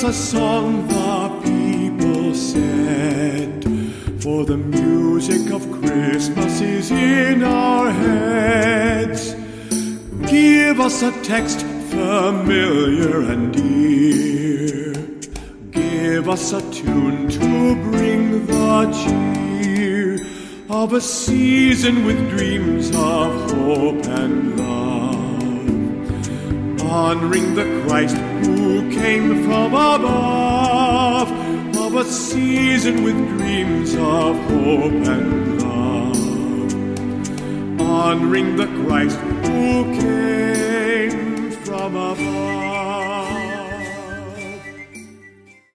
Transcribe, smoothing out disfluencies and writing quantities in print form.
us a song, the people said, for the music of Christmas is in our heads. Give us a text familiar and dear. Give us a tune to bring the cheer of a season with dreams of hope and love, honoring the Christ who came from above, of a season with dreams of hope and love, honoring the Christ who came from above.